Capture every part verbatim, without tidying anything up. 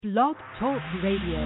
Blog Talk Radio.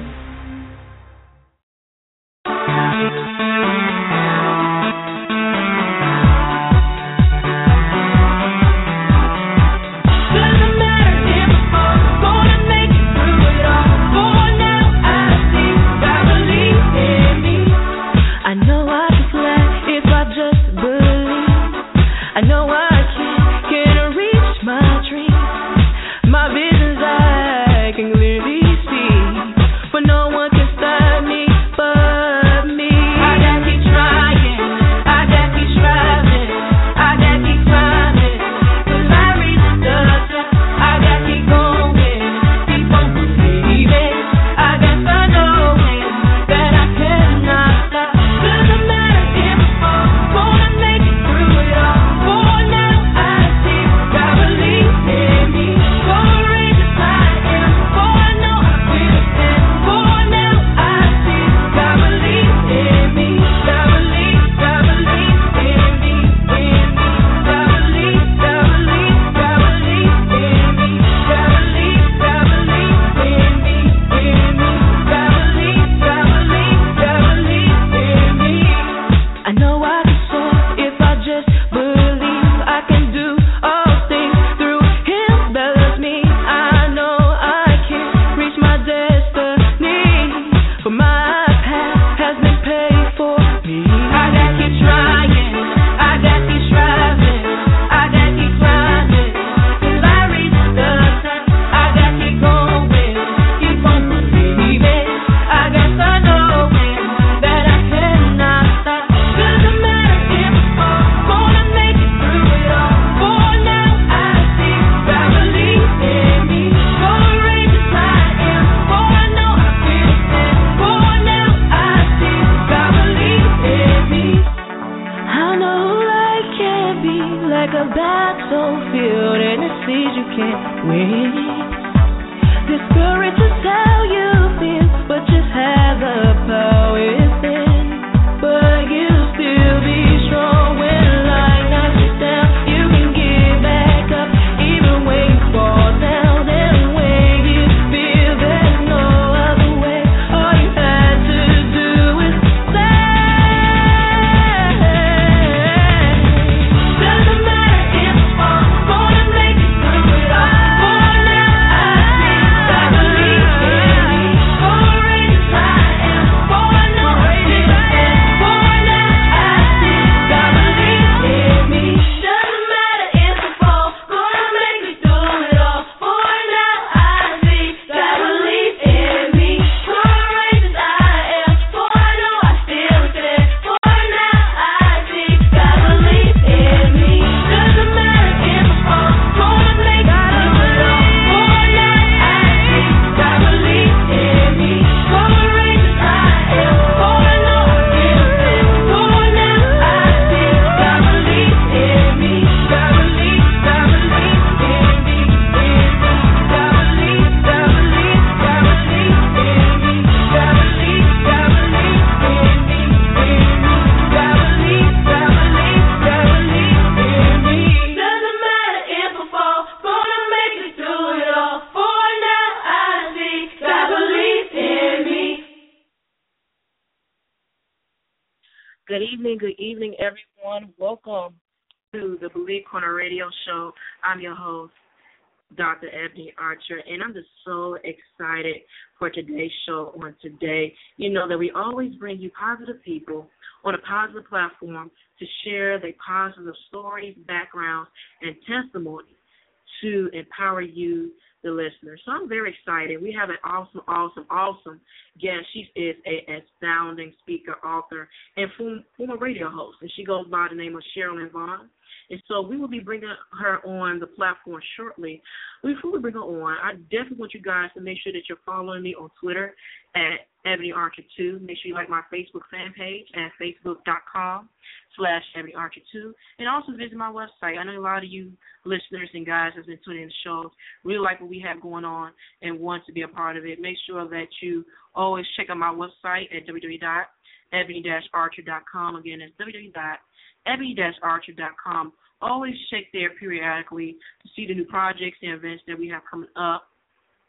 Good evening, good evening, everyone. Welcome to the Believe Corner Radio Show. I'm your host, Doctor Ebony Archer, and I'm just so excited for today's show on today. You know that we always bring you positive people on a positive platform to share their positive stories, backgrounds, and testimony to empower you, the listener. So I'm very excited. We have an awesome, awesome, awesome guest. She is an astounding speaker, author, and former radio host, and she goes by the name of Sherilyn Vaughn. And so we will be bringing her on the platform shortly. Before we bring her on, I definitely want you guys to make sure that you're following me on Twitter at Ebony Archer two. Make sure you like my Facebook fan page at facebook.com slash Ebony Archer two. And also visit my website. I know a lot of you listeners and guys have been tuning in the show, really like what we have going on and want to be a part of it. Make sure that you always check out my website at w w w dot ebony dash archer dot com. Again, it's w w w dot ebony dash archer dot com. Always check there periodically to see the new projects and events that we have coming up.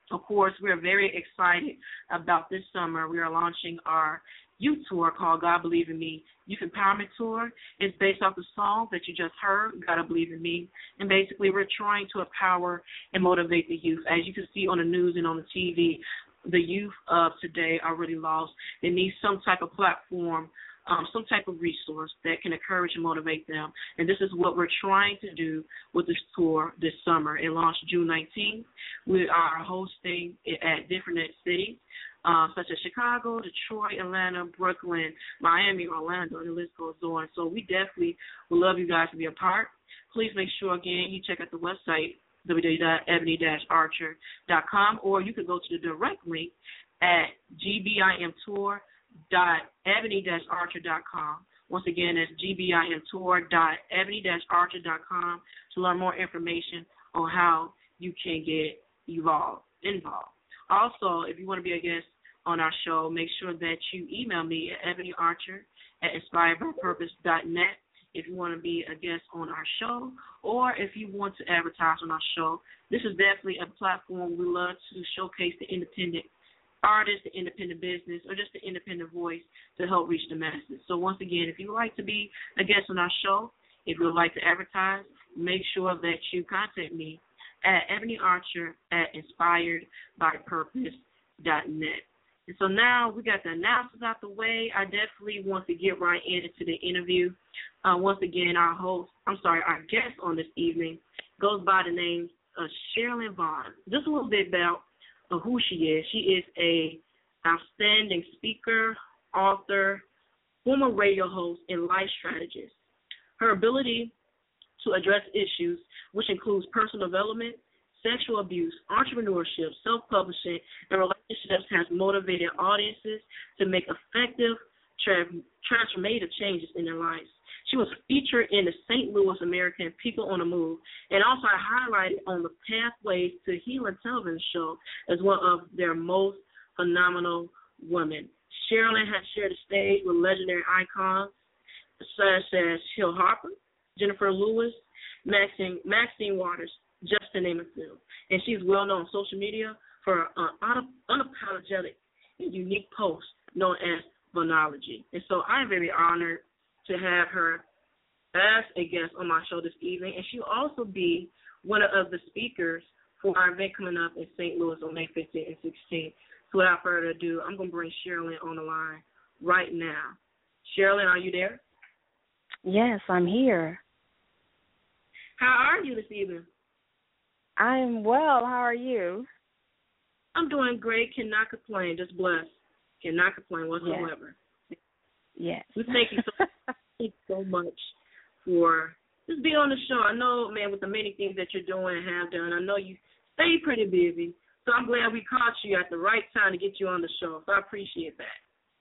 Of course, we're very excited about this summer. We are launching our youth tour called God Believe in Me Youth Empowerment Tour. It's based off the song that you just heard, Gotta Believe in Me. And basically, we're trying to empower and motivate the youth. As you can see on the news and on the T V, the youth of today are really lost. They need some type of platform, um, some type of resource that can encourage and motivate them. And this is what we're trying to do with this tour this summer. It launched June nineteenth. We are hosting it at different cities, uh, such as Chicago, Detroit, Atlanta, Brooklyn, Miami, Orlando, and the list goes on. So we definitely would love you guys to be a part. Please make sure, again, you check out the website, w w w dot ebony dash archer dot com, or you could go to the direct link at g b i m tour dot ebony dash archer dot com. Once again, that's g b i m tour dot ebony dash archer dot com to learn more information on how you can get involved. involved. Also, if you want to be a guest on our show, make sure that you email me at ebonyarcher at inspired by purpose dot net if you want to be a guest on our show, or if you want to advertise on our show. This is definitely a platform we love to showcase the independent artist, the independent business, or just the independent voice to help reach the masses. So once again, if you would like to be a guest on our show, if you would like to advertise, make sure that you contact me at ebonyarcher at inspired by purpose dot net. And so now we got the announcements out the way. I definitely want to get right into the interview. Uh, once again, our host, I'm sorry, our guest on this evening goes by the name of Sherilyn Vaughn. Just a little bit about uh, who she is. She is a outstanding speaker, author, former radio host, and life strategist. Her ability to address issues, which includes personal development, sexual abuse, entrepreneurship, self-publishing, and relationships, has motivated audiences to make effective, tra- transformative changes in their lives. She was featured in the Saint Louis American People on the Move, and also highlighted on the Pathways to Healing television show as one of their most phenomenal women. Sherilyn has shared the stage with legendary icons such as Hill Harper, Jennifer Lewis, Maxine, Maxine Waters, just to name a few. And she's well known on social media for an uh, unapologetic and unique post known as Vulnology. And so I'm very honored to have her as a guest on my show this evening. And she'll also be one of the speakers for our event coming up in Saint Louis on May fifteenth and sixteenth. So without further ado, I'm going to bring Sherilyn on the line right now. Sherilyn, are you there? Yes, I'm here. How are you this evening? I'm well. How are you? I'm doing great. Cannot complain. Just blessed. Cannot complain whatsoever. Yes. yes. We thank you so, thank you so much for just being on the show. I know, man, with the many things that you're doing and have done, I know you stay pretty busy. So I'm glad we caught you at the right time to get you on the show. So I appreciate that.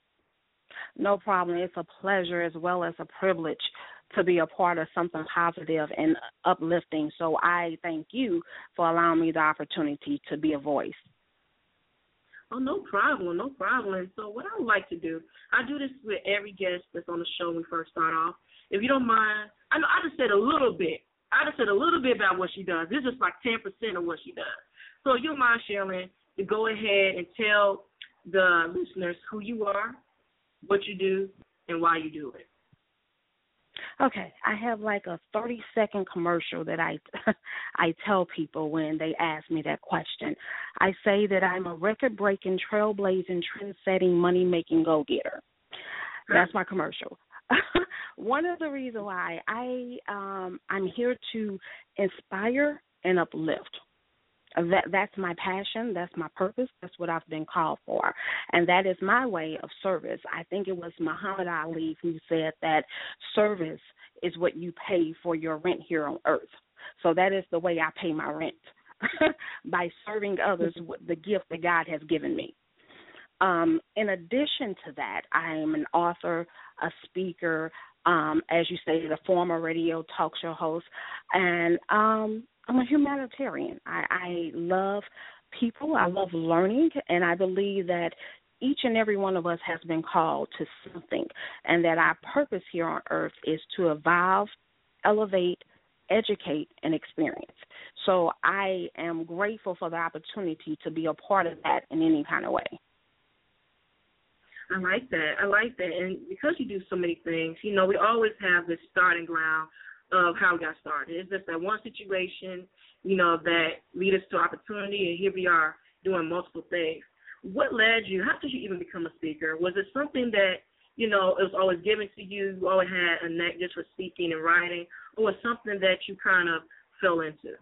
No problem. It's a pleasure as well as a privilege to be a part of something positive and uplifting. So I thank you for allowing me the opportunity to be a voice. Oh, no problem, no problem. So what I would like to do, I do this with every guest that's on the show when we first start off. If you don't mind, I know I just said a little bit. I just said a little bit about what she does. This is just like ten percent of what she does. So if you don't mind, Sherilyn, to go ahead and tell the listeners who you are, what you do, and why you do it. Okay, I have like a thirty-second commercial that I I tell people when they ask me that question. I say that I'm a record-breaking, trailblazing, trend-setting, money-making go-getter. That's my commercial. One of the reasons why I um, I'm here to inspire and uplift. That that's my passion. That's my purpose. That's what I've been called for, and that is my way of service. I think it was Muhammad Ali who said that service is what you pay for your rent here on earth. So that is the way I pay my rent, by serving others with the gift that God has given me. Um, in addition to that, I am an author, a speaker, um, as you stated, a former radio talk show host, and um, I'm a humanitarian. I, I love people. I love learning, and I believe that each and every one of us has been called to something, and that our purpose here on earth is to evolve, elevate, educate, and experience. So I am grateful for the opportunity to be a part of that in any kind of way. I like that. I like that. And because you do so many things, you know, we always have this starting ground of how we got started. It's just that one situation, you know, that lead us to opportunity, and here we are doing multiple things. What led you? How did you even become a speaker? Was it something that, you know, it was always given to you, you always had a knack just for speaking and writing, or was something that you kind of fell into?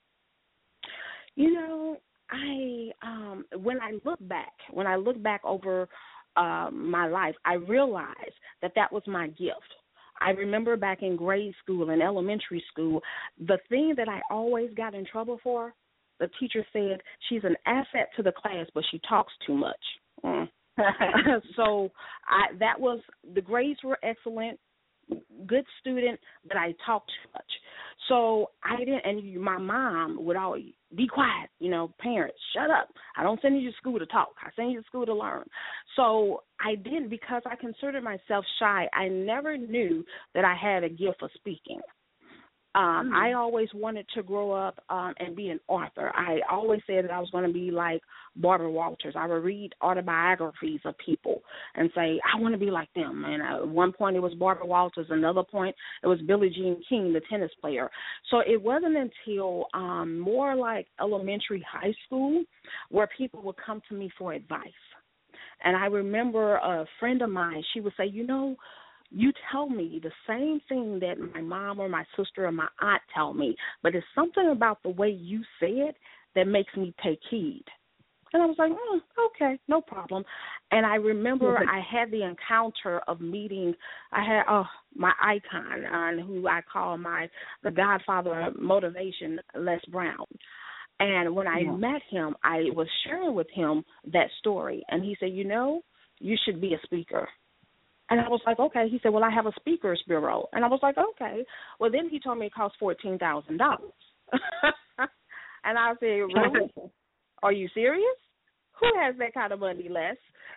You know, I um, when I look back, when I look back over uh, my life, I realized that that was my gift. I remember back in grade school and elementary school, the thing that I always got in trouble for, the teacher said, she's an asset to the class, but she talks too much. Mm. So I, that was, the grades were excellent, good student, but I talked too much. So I didn't, and my mom would always, be quiet, you know, parents, shut up. I don't send you to school to talk. I send you to school to learn. So I didn't, because I considered myself shy. I never knew that I had a gift for speaking. Um, mm-hmm. I always wanted to grow up um, and be an author. I always said that I was going to be like Barbara Walters. I would read autobiographies of people and say, I want to be like them. And at one point it was Barbara Walters. Another point it was Billie Jean King, the tennis player. So it wasn't until um, more like elementary, high school where people would come to me for advice. And I remember a friend of mine, she would say, you know, you tell me the same thing that my mom or my sister or my aunt tell me, but it's something about the way you say it that makes me take heed. And I was like, oh, okay, no problem. And I remember I had the encounter of meeting, I had oh, my icon, uh, who I call my the godfather of motivation, Les Brown. And when I yeah. met him, I was sharing with him that story. And he said, you know, you should be a speaker. And I was like, okay. He said, well, I have a speakers bureau. And I was like, okay. Well, then he told me it costs fourteen thousand dollars. And I said, really? Are you serious? Who has that kind of money, Les?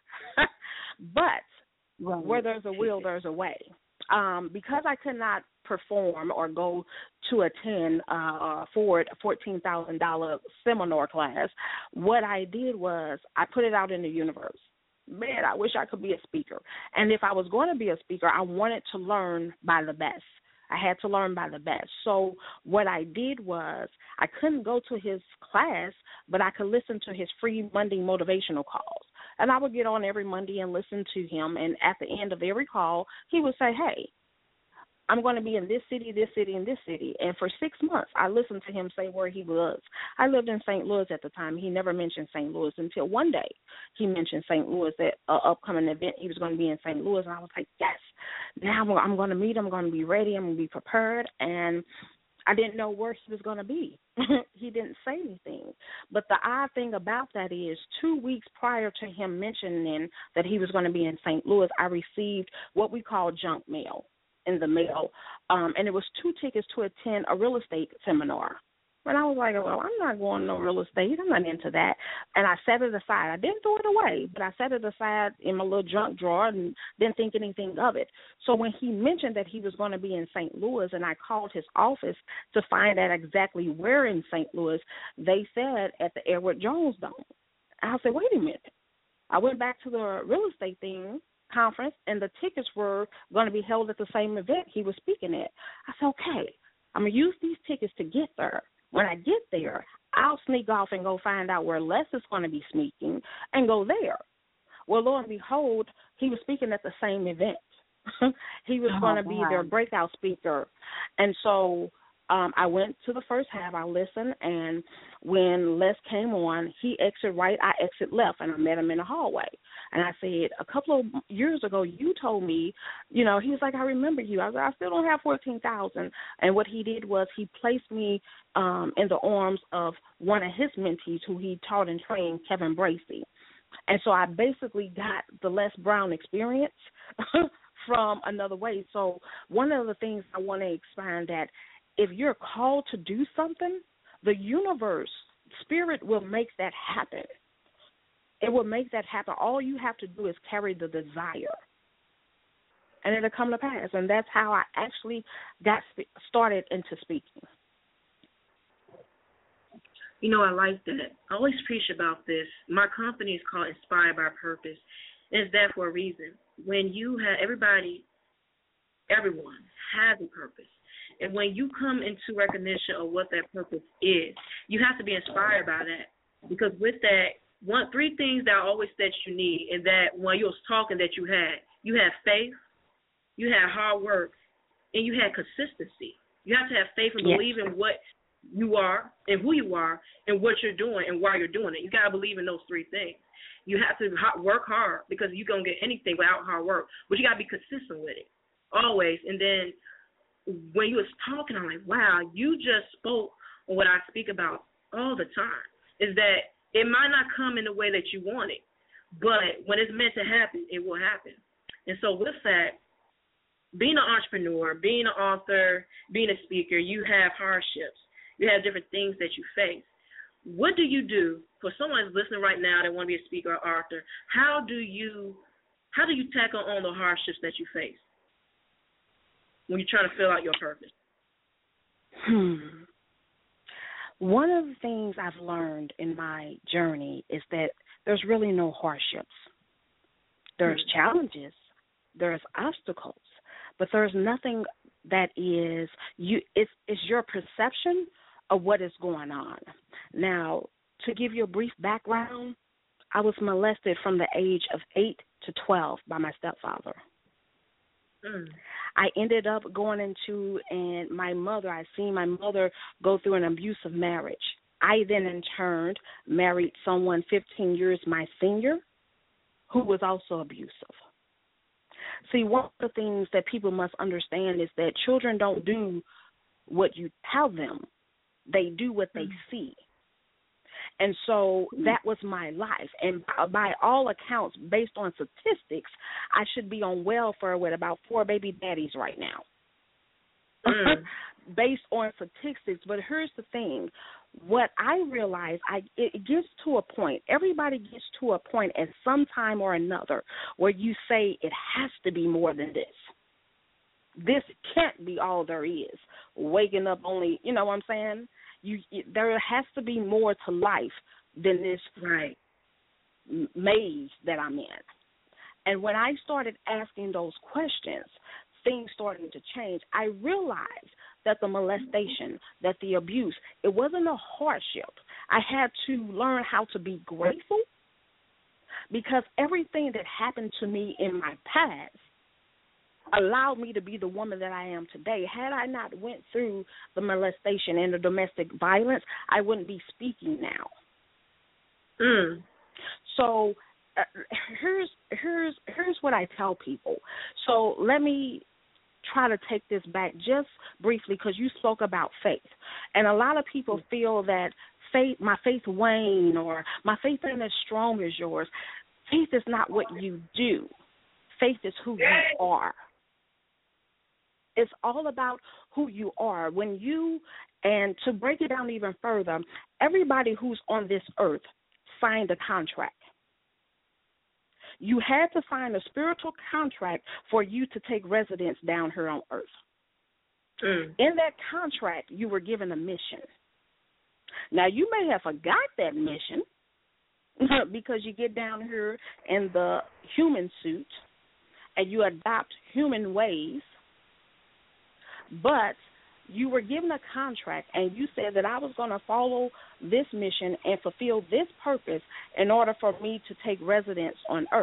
But right. where there's a will, there's a way. Um, because I could not perform or go to attend uh, for a fourteen thousand dollars seminar class, what I did was I put it out in the universe. Man, I wish I could be a speaker. And if I was going to be a speaker, I wanted to learn by the best. I had to learn by the best. So what I did was I couldn't go to his class, but I could listen to his free Monday motivational calls. And I would get on every Monday and listen to him. And at the end of every call, he would say, hey, I'm going to be in this city, this city, and this city. And for six months, I listened to him say where he was. I lived in Saint Louis at the time. He never mentioned Saint Louis until one day he mentioned Saint Louis at an upcoming event. He was going to be in Saint Louis, and I was like, yes, now I'm going to meet him. I'm going to be ready. I'm going to be prepared. And I didn't know where he was going to be. He didn't say anything. But the odd thing about that is two weeks prior to him mentioning that he was going to be in Saint Louis, I received what we call junk mail in the mail, um, and it was two tickets to attend a real estate seminar. And I was like, well, I'm not going to no real estate. I'm not into that. And I set it aside. I didn't throw it away, but I set it aside in my little junk drawer and didn't think anything of it. So when he mentioned that he was going to be in Saint Louis and I called his office to find out exactly where in Saint Louis, they said at the Edward Jones Dome. I said, wait a minute. I went back to the real estate thing, conference, and the tickets were going to be held at the same event he was speaking at. I said, okay, I'm going to use these tickets to get there. When I get there, I'll sneak off and go find out where Les is going to be speaking and go there. Well, lo and behold, he was speaking at the same event. He was oh, going to be their breakout speaker. And so Um, I went to the first half, I listened, and when Les came on, he exited right, I exit left, and I met him in the hallway. And I said, a couple of years ago, you told me, you know, he was like, I remember you. I was like, I still don't have fourteen thousand dollars. And what he did was he placed me um, in the arms of one of his mentees who he taught and trained, Kevin Bracey. And so I basically got the Les Brown experience from another way. So one of the things I want to expand that, if you're called to do something, the universe, spirit will make that happen. It will make that happen. All you have to do is carry the desire. and it'll come to pass. And that's how I actually got sp- started into speaking. You know, I like that. I always preach about this. My company is called Inspired by Purpose, and it's that for a reason. When you have everybody, everyone has a purpose. And when you come into recognition of what that purpose is, you have to be inspired by that. Because with that, one, three things that I always said you need, and that when you was talking that you had, you had faith, you had hard work, and you had consistency. You have to have faith and yes. believe in what you are and who you are and what you're doing and why you're doing it. You got to believe in those three things. You have to work hard because you don't get anything without hard work, but you got to be consistent with it always. And then when you was talking, I'm like, wow, you just spoke on what I speak about all the time, is that it might not come in the way that you want it, but when it's meant to happen, it will happen. And so with that, being an entrepreneur, being an author, being a speaker, you have hardships. You have different things that you face. What do you do for someone who's listening right now that want to be a speaker or author? How do you how do you tackle on the hardships that you face when you're trying to fill out your purpose? Hmm. One of the things I've learned in my journey is that there's really no hardships. There's hmm. challenges, there's obstacles, but there's nothing that is you. It's, it's your perception of what is going on. Now, to give you a brief background, I was molested from the age of eight to twelve by my stepfather. Mm. I ended up going into, and my mother, I seen my mother go through an abusive marriage. I then, in turn, married someone fifteen years my senior who was also abusive. See, one of the things that people must understand is that children don't do what you tell them. They do what they see. And so that was my life. And by all accounts, based on statistics, I should be on welfare with about four baby daddies right now. Mm. Based on statistics. But here's the thing. What I realize, I, it gets to a point, everybody gets to a point at some time or another where you say it has to be more than this. This can't be all there is. Waking up only, you know what I'm saying? You, there has to be more to life than this right. maze that I'm in. And when I started asking those questions, things started to change. I realized that the molestation, that the abuse, it wasn't a hardship. I had to learn how to be grateful because everything that happened to me in my past allowed me to be the woman that I am today. Had I not went through the molestation and the domestic violence, I wouldn't be speaking now. Mm. So uh, here's here's here's what I tell people. So let me try to take this back just briefly because you spoke about faith, and a lot of people feel that faith, my faith wane, or my faith ain't as strong as yours. Faith is not what you do. Faith is who you are. It's all about who you are. When you, and to break it down even further, everybody who's on this earth signed a contract. You had to sign a spiritual contract for you to take residence down here on earth. Mm. In that contract, you were given a mission. Now, you may have forgot that mission because you get down here in the human suit and you adopt human ways. But you were given a contract, and you said that I was going to follow this mission and fulfill this purpose in order for me to take residence on earth.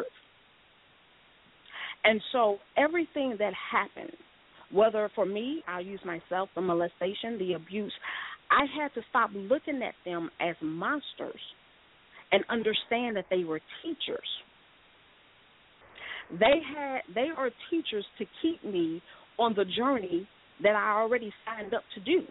And so everything that happened, whether for me, I'll use myself, the molestation, the abuse, I had to stop looking at them as monsters and understand that they were teachers. They had, they are teachers to keep me on the journey that I already signed up to do.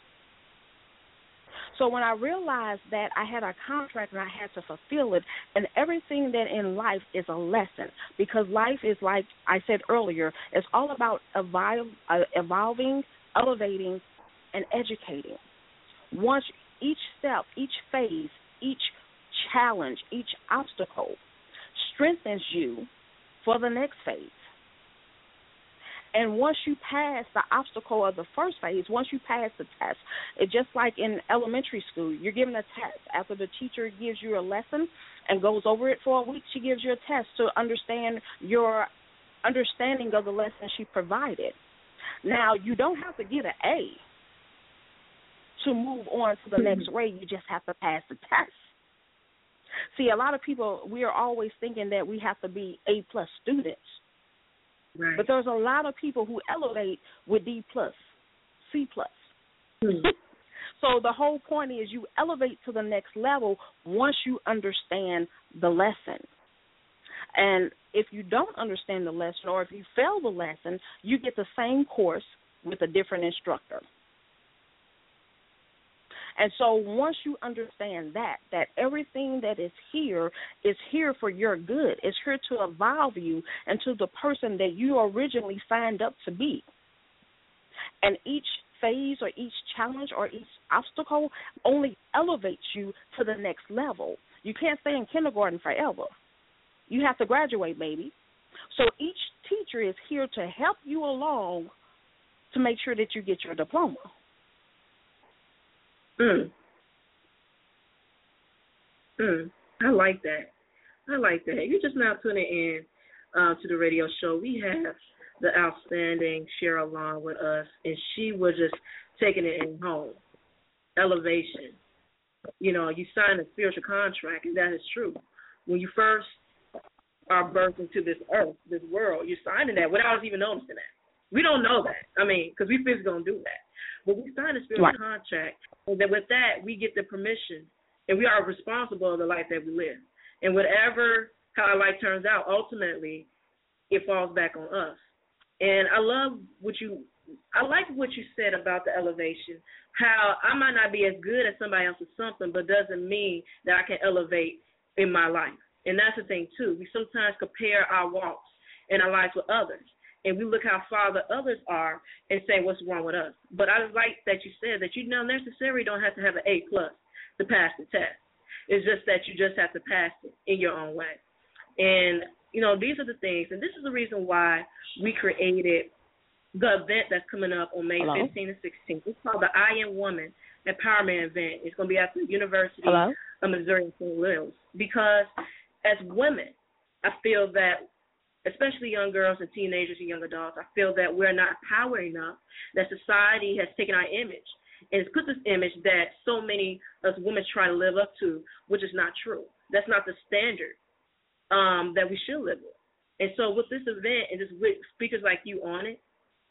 So when I realized that I had a contract and I had to fulfill it, and everything that in life is a lesson, because life is, like I said earlier, it's all about evolve, uh, evolving, elevating, and educating. Once each step, each phase, each challenge, each obstacle strengthens you for the next phase. And once you pass the obstacle of the first phase, once you pass the test, it's just like in elementary school. You're given a test. After the teacher gives you a lesson and goes over it for a week, she gives you a test to understand your understanding of the lesson she provided. Now, you don't have to get an A to move on to the mm-hmm. next grade. You just have to pass the test. See, a lot of people, we are always thinking that we have to be A-plus students. Right. But there's a lot of people who elevate with D plus, C plus. Mm-hmm. So the whole point is you elevate to the next level once you understand the lesson. And if you don't understand the lesson or if you fail the lesson, you get the same course with a different instructor. And so once you understand that, that everything that is here is here for your good, it's here to evolve you into the person that you originally signed up to be. And each phase or each challenge or each obstacle only elevates you to the next level. You can't stay in kindergarten forever. You have to graduate, maybe. So each teacher is here to help you along to make sure that you get your diploma. Mm. Mm. I like that. I like that. You're just now tuning in uh, to the radio show. We have the outstanding Cheryl Long with us, and she was just taking it in home. Elevation. You know, you sign a spiritual contract, and that is true. When you first are birthed into this earth, this world, you're signing that without us even noticing that. We don't know that. I mean, because we physically don't do that. But we sign a spiritual right. contract, and then with that, we get the permission, and we are responsible of the life that we live. And whatever, how our life turns out, ultimately, it falls back on us. And I love what you, I like what you said about the elevation, how I might not be as good as somebody else with something, but doesn't mean that I can elevate in my life. And that's the thing, too. We sometimes compare our walks and our lives with others. And we look how far the others are and say what's wrong with us. But I like that you said that you don't necessarily don't have to have an A plus to pass the test. It's just that you just have to pass it in your own way. And, you know, these are the things, and this is the reason why we created the event that's coming up on May Hello? fifteenth and sixteenth. It's called the I Am Woman Empowerment Event. It's going to be at the University Hello? of Missouri in Saint Louis. Because as women, I feel that especially young girls and teenagers and young adults, I feel that we're not empowered enough, that society has taken our image and it's put this image that so many of us women try to live up to, which is not true. That's not the standard um, that we should live with. And so with this event and just with speakers like you on it,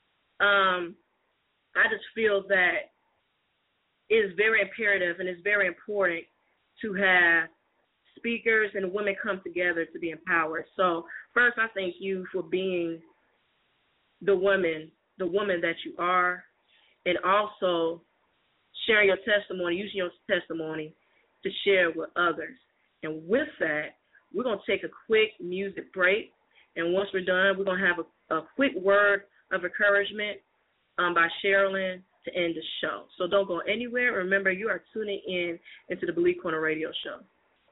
um, I just feel that it is very imperative and it's very important to have speakers and women come together to be empowered. So first, I thank you for being the woman, the woman that you are, and also sharing your testimony, using your testimony to share with others. And with that, we're going to take a quick music break. And once we're done, we're going to have a, a quick word of encouragement um, by Sherilyn to end the show. So don't go anywhere. Remember, you are tuning in into the Believe Corner Radio Show.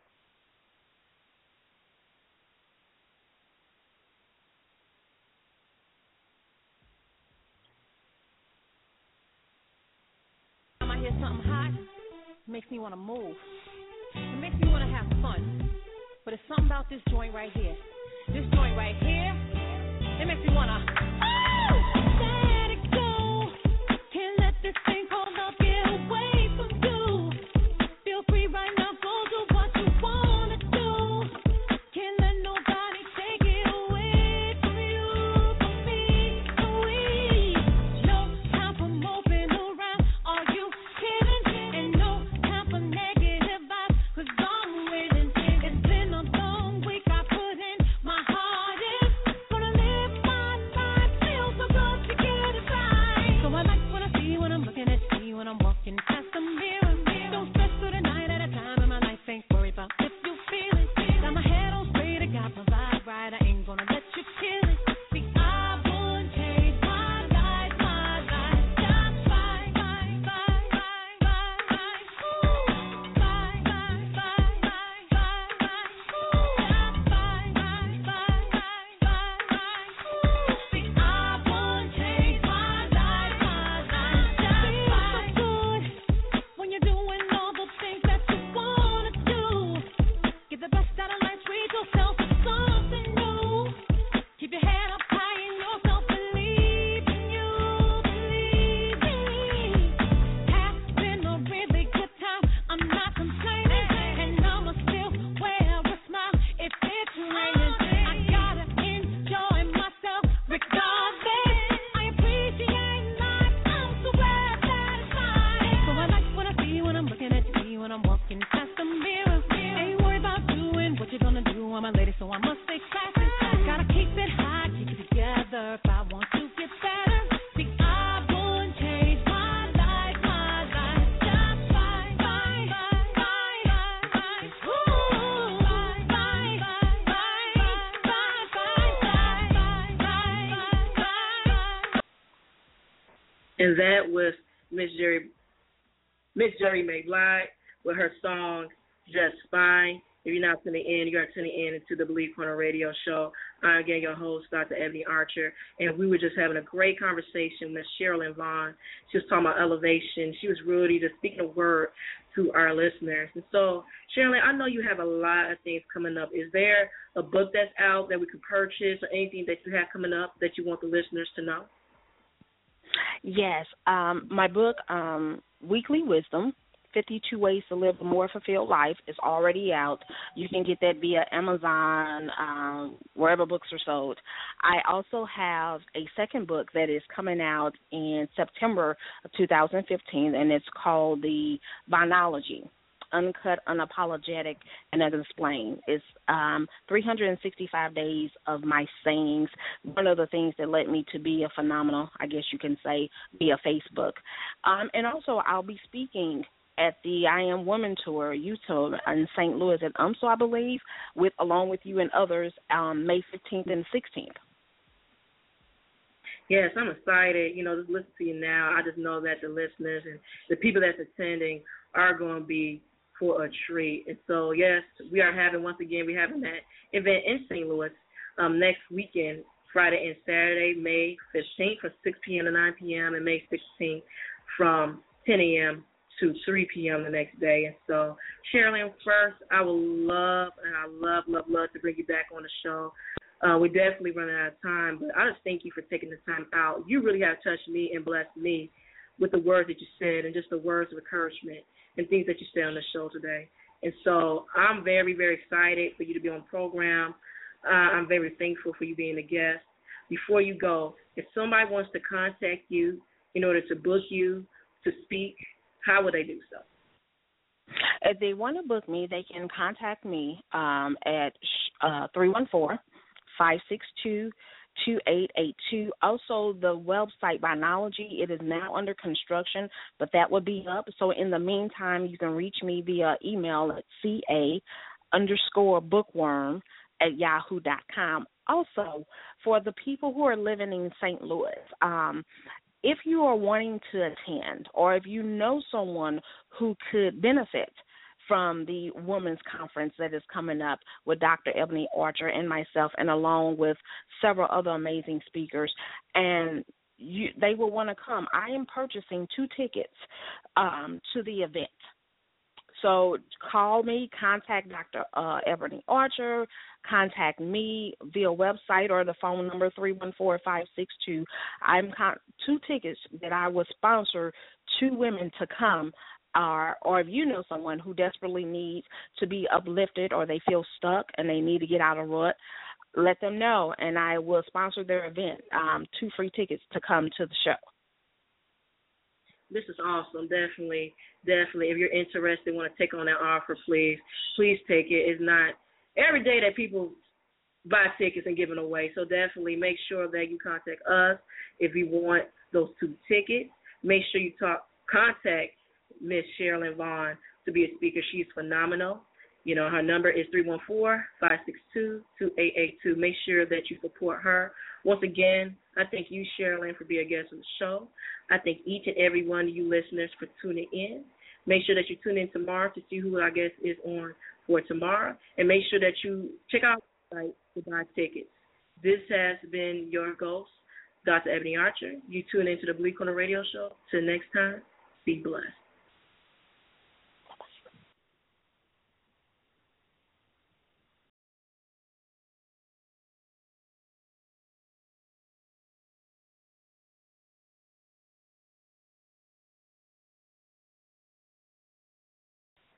Something hot makes me want to move. It makes me want to have fun. But it's something about this joint right here. This joint right here, it makes me want to, oh, let it go. Can't let this thing called love get away from you. Feel free right now, go do what you want to do. Can't let nobody take it away from you, from me, from we. No time for moping around. Are you kidding? And no time for negative vibes, cause I'm winning. It's been a long week, I put in my hardest. Gonna live my life. new woman lady, so I must stay classy. Gotta keep it hot, keep it together if I want to get better. See, I won't change my life, my life, just fine, fine, fine, fine, fine. Ooh, fine, fine, fine, fine, fine, fine, fine, fine, fine. And that was Miss Jerry, Miss Jerry McBride with her song Just Fine. If you're not tuning in, you are tuning in into the Believe Corner Radio Show. I'm again your host, Doctor Ebony Archer, and we were just having a great conversation with Sherilyn Vaughn. She was talking about elevation. She was really just speaking a word to our listeners. And so, Sherilyn, I know you have a lot of things coming up. Is there a book that's out that we could purchase or anything that you have coming up that you want the listeners to know? Yes, um, my book, um, Weekly Wisdom, fifty-two Ways to Live a More Fulfilled Life, is already out. You can get that via Amazon, um, wherever books are sold. I also have a second book that is coming out in September of two thousand fifteen, and it's called The Vinology, Uncut, Unapologetic, and Unexplained. It's um, three hundred sixty-five days of my sayings, one of the things that led me to be a phenomenal, I guess you can say, via Facebook. Um, and also I'll be speaking at the I Am Woman Tour, Utah, in Saint Louis at U M S O, I believe, with along with you and others, um, May fifteenth and sixteenth. Yes, I'm excited. You know, just listen to you now. I just know that the listeners and the people that's attending are going to be for a treat. And so, yes, we are having, once again, we're having that event in Saint Louis um, next weekend, Friday and Saturday, May fifteenth from six p.m. to nine p.m. and May sixteenth from ten a.m. to three p.m. the next day. And so, Sherilyn, first, I would love, and I love, love, love to bring you back on the show. Uh, we're definitely running out of time, but I just thank you for taking the time out. You really have touched me and blessed me with the words that you said and just the words of encouragement and things that you said on the show today. And so I'm very, very excited for you to be on the program. Uh, I'm very thankful for you being a guest. Before you go, if somebody wants to contact you in order to book you to speak, how would they do so? If they want to book me, they can contact me um, at uh, three one four, five six two, two eight eight two. Also, the website Vinology, it is now under construction, but that will be up. So in the meantime, you can reach me via email at ca underscore bookworm at yahoo dot com. Also, for the people who are living in Saint Louis, um, if you are wanting to attend or if you know someone who could benefit from the Women's Conference that is coming up with Doctor Ebony Archer and myself, and along with several other amazing speakers, and you, they will want to come, I am purchasing two tickets um, to the event. So call me, contact Doctor Uh, Ebony Archer, contact me via website or the phone number three one four, five six two. I'm con- two tickets that I will sponsor two women to come. Or, or if you know someone who desperately needs to be uplifted or they feel stuck and they need to get out of rut, let them know, and I will sponsor their event, um, two free tickets to come to the show. This is awesome. Definitely, definitely. If you're interested, want to take on that offer, please, please take it. It's not every day that people buy tickets and give them away. So definitely make sure that you contact us if you want those two tickets. Make sure you talk, contact Miss Sherilyn Vaughn to be a speaker. She's phenomenal. You know, her number is three one four, five six two, two eight eight two. Make sure that you support her. Once again, I thank you, Sherilyn, for being a guest on the show. I thank each and every one of you listeners for tuning in. Make sure that you tune in tomorrow to see who our guest is on for tomorrow. And make sure that you check out our site to buy tickets. This has been your host, Doctor Ebony Archer. You tune into the Believe Corner Radio Show. Till next time, be blessed.